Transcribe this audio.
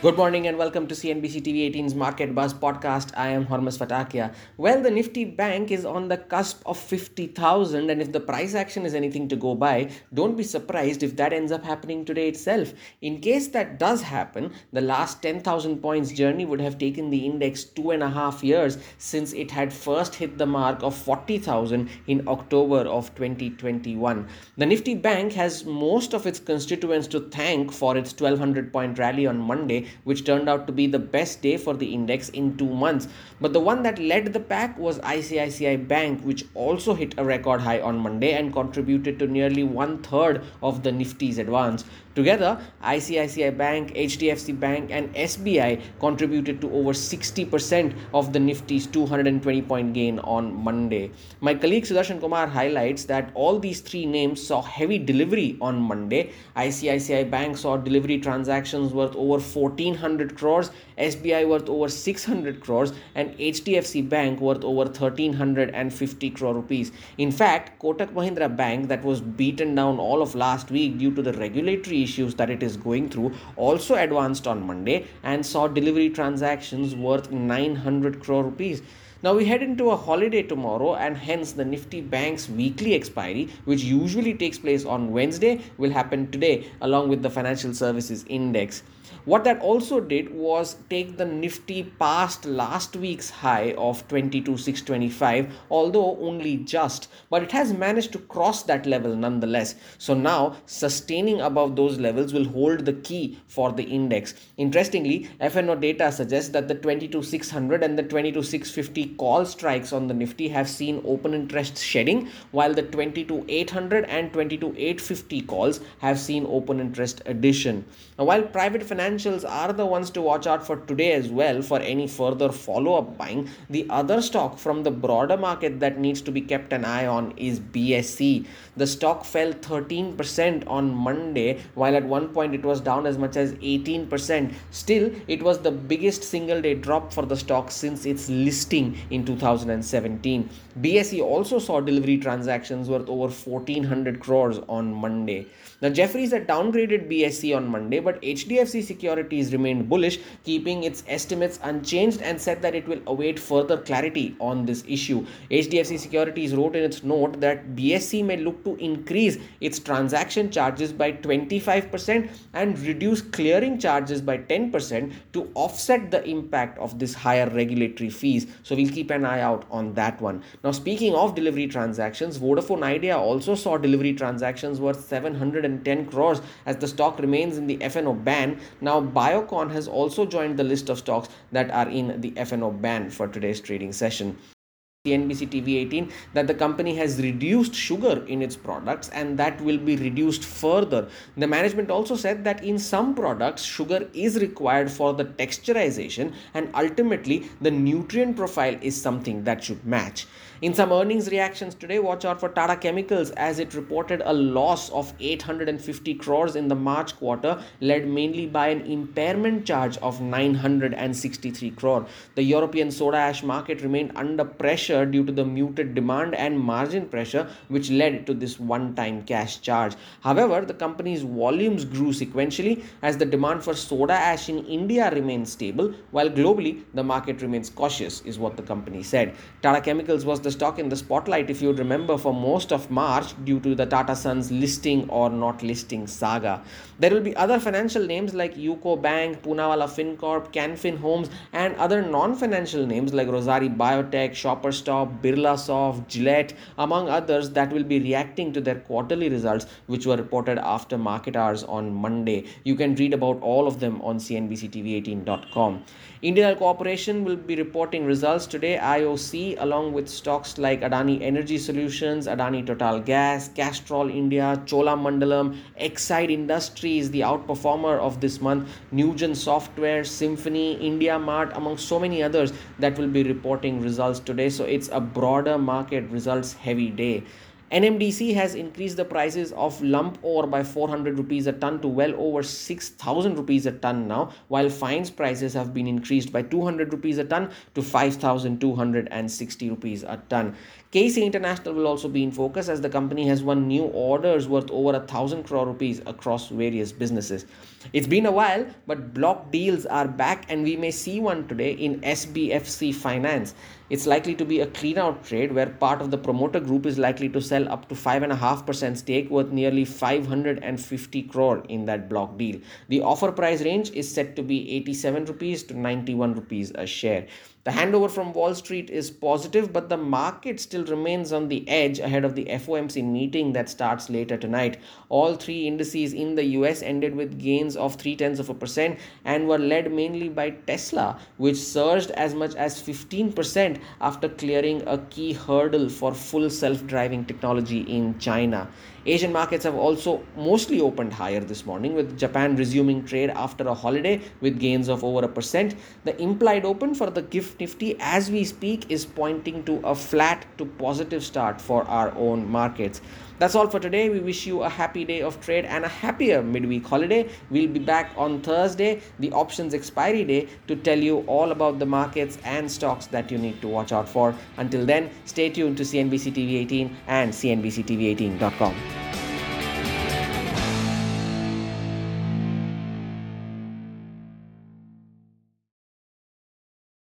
Good morning and welcome to CNBC TV 18's Market Buzz podcast. I am Hormuz Fatakia. Well, the Nifty Bank is on the cusp of 50,000, and if the price action is anything to go by, don't be surprised if that ends up happening today itself. In case that does happen, the last 10,000 points journey would have taken the index 2.5 years since it had first hit the mark of 40,000 in October of 2021. The Nifty Bank has most of its constituents to thank for its 1200 point rally on Monday, which turned out to be the best day for the index in 2 months. But the one that led the pack was ICICI Bank, which also hit a record high on Monday and contributed to nearly one third of the Nifty's advance. Together, ICICI Bank, HDFC Bank, and SBI contributed to over 60% of the Nifty's 220 point gain on Monday. My colleague Sudarshan Kumar highlights that all these three names saw heavy delivery on Monday. ICICI Bank saw delivery transactions worth over 1400 crores, SBI worth over 600 crores, and HDFC Bank worth over 1350 crore rupees. In fact, Kotak Mahindra Bank, that was beaten down all of last week due to the regulatory issues that it is going through, also advanced on Monday and saw delivery transactions worth 900 crore rupees. Now we head into a holiday tomorrow, and hence the Nifty Bank's weekly expiry, which usually takes place on Wednesday, will happen today along with the Financial Services Index. What that also did was take the Nifty past last week's high of 22,625, although only just, but it has managed to cross that level nonetheless. So now sustaining above those levels will hold the key for the index. Interestingly, FNO data suggests that the 22,600 and the 22,650 call strikes on the Nifty have seen open interest shedding, while the 22,800 and 22,850 calls have seen open interest addition. Now, while private financials are the ones to watch out for today as well for any further follow-up buying, the other stock from the broader market that needs to be kept an eye on is BSE. The stock fell 13% on Monday, while at one point it was down as much as 18%. Still, it was the biggest single day drop for the stock since its listing in 2017. BSE also saw delivery transactions worth over 1400 crores on Monday. Now, Jefferies had downgraded BSE on Monday, but HDFC Securities remained bullish, keeping its estimates unchanged and said that it will await further clarity on this issue. HDFC Securities wrote in its note that BSE may look to increase its transaction charges by 25% and reduce clearing charges by 10% to offset the impact of this higher regulatory fees. So we'll keep an eye out on that one. Now, speaking of delivery transactions, Vodafone Idea also saw delivery transactions worth 710 crores as the stock remains in the FNO ban. Now, Biocon has also joined the list of stocks that are in the FNO ban for today's trading session. CNBC TV 18 that the company has reduced sugar in its products and that will be reduced further. The management also said that in some products, sugar is required for the texturization, and ultimately the nutrient profile is something that should match. In some earnings reactions today, watch out for Tata Chemicals as it reported a loss of 850 crores in the March quarter, led mainly by an impairment charge of 963 crore. The European soda ash market remained under pressure due to the muted demand and margin pressure, which led to this one-time cash charge. However, the company's volumes grew sequentially as the demand for soda ash in India remains stable, while globally the market remains cautious, is what the company said. Tata Chemicals was the stock in the spotlight, if you remember, for most of March due to the Tata Sons listing or not listing saga. There will be other financial names like UCO Bank, Poonawalla FinCorp, Canfin Homes, and other non-financial names like Rosari Biotech, Shoppers Stop, Birlasoft, Gillette, among others, that will be reacting to their quarterly results, which were reported after market hours on Monday. You can read about all of them on cnbctv18.com. Indian Oil Corporation will be reporting results today. IOC, along with stocks like Adani Energy Solutions, Adani Total Gas, Castrol India, Cholamandalam, Exide Industries, the outperformer of this month, Newgen Software, Symphony, India Mart, among so many others that will be reporting results today. So it's a broader market results heavy day. NMDC has increased the prices of lump ore by 400 rupees a ton to well over 6,000 rupees a ton now, while fines prices have been increased by 200 rupees a ton to 5,260 rupees a ton. KC International will also be in focus as the company has won new orders worth over 1,000 crore rupees across various businesses. It's been a while, but block deals are back and we may see one today in SBFC Finance. It's likely to be a clean out trade where part of the promoter group is likely to sell up to 5.5% stake worth nearly 550 crore in that block deal. The offer price range is set to be 87 rupees to 91 rupees a share. The handover from Wall Street is positive, but the market still remains on the edge ahead of the FOMC meeting that starts later tonight. All three indices in the US ended with gains of 0.3% and were led mainly by Tesla, which surged as much as 15% after clearing a key hurdle for full self-driving technology in China. Asian markets have also mostly opened higher this morning, with Japan resuming trade after a holiday with gains of over 1%. The implied open for the GIFT Nifty as we speak is pointing to a flat to positive start for our own markets. That's all for today. We wish you a happy day of trade and a happier midweek holiday. We'll be back on Thursday, the options expiry day, to tell you all about the markets and stocks that you need to watch out for. Until then, stay tuned to CNBC TV 18 and CNBCTV18.com.